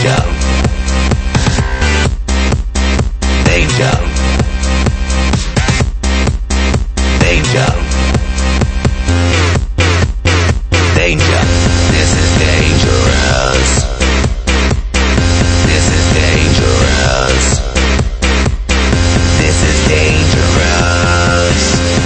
Danger. Danger. Danger. Danger. This is dangerous. This is dangerous. This is dangerous.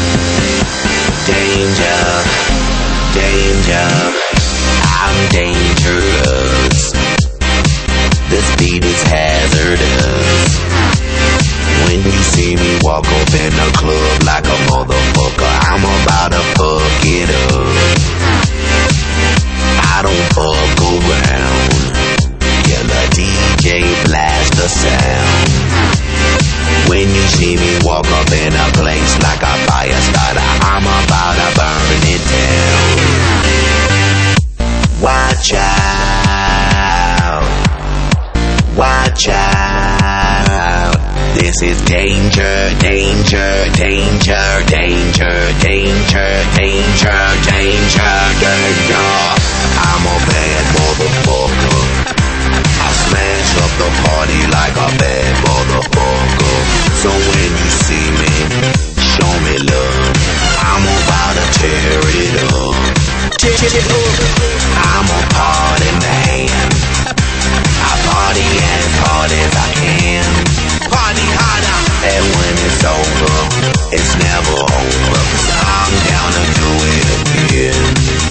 Danger. Danger. I'm dangerous. This beat is hazardous. When you see me walk up in the club like a motherfucker, I'm about to fuck it up. I don't fuck around. Killer DJ blast the sound. When you see me walk up in a place like a fire starter, I'm about to burn it down. Watch out. Watch out. This is danger, danger, danger, danger, danger, danger, danger, danger. I'm a bad motherfucker. I smash up the party like a bad motherfucker. So when you see me, show me love. I'm about to tear it up. I'm a party man. I party as hard as I can. Party harder. And when it's over, it's never over. 'Cause I'm down to do it again.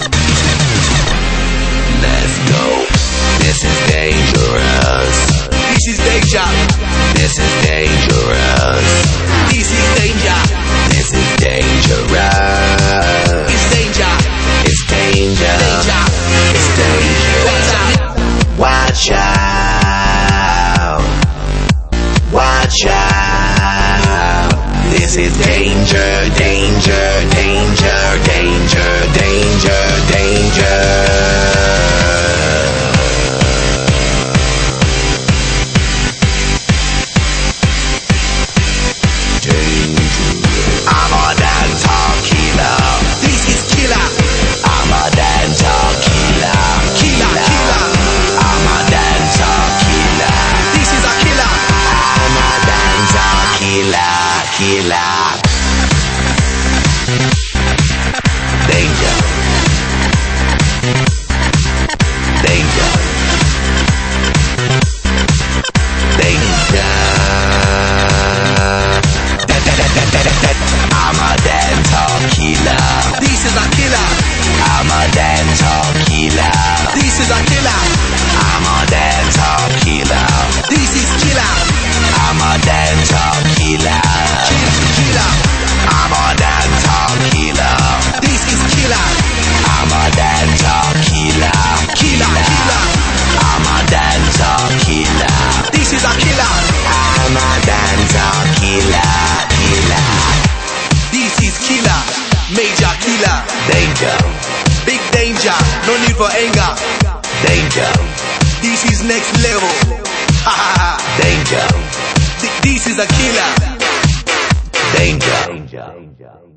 Let's go. This is dangerous. This is danger. This is dangerous. This is danger. This is dangerous. It's danger. It's danger. Danger. It's danger. Watch out. Watch out. This is danger, danger, danger, danger, danger, danger. I'm a dancehall killer. This is killer. I'm a dancehall killer. Killer, killer. I'm a dancehall killer. This is a killer. I'm a dancehall killer. Killer. Danger. Danger. Danger. I'm a dancehall killer. This is a killer. I'm a dancehall killer. This is a killer. I'm a dancehall killer. This is killer. I'm a dancehall killer. Killer. I'm a dancehall killer. This is killer. I'm a dancehall killer. Killer, killer. I'm a dancehall killer. This is a killer. I'm a dancehall killer. Killer. This is killer. Major killer. Danger. Big danger. No need for anger. Danger. This is next level. Ha ha ha. Danger. This is a killer. Danger.